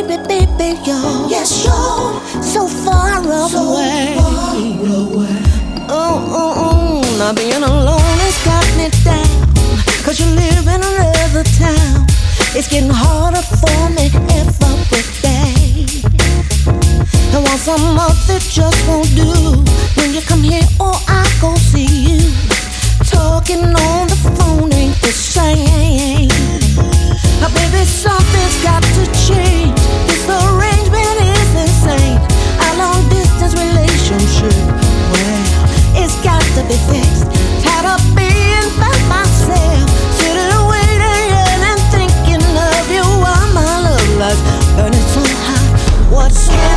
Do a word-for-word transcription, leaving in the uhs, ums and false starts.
baby, baby, you're yes, you're so far so away. far away. Oh, oh, oh, now being alone has got me down. Cause you live in another town. It's getting harder for me every day. I want some up that just won't do. When you come here or I go see you. Talking on the phone ain't the same. Now baby, something's got to change. This arrangement is insane. Our long distance relationship, well, it's got to be fixed. Tired of being by myself, sitting waiting and thinking of you while my love lights burning so hot. What's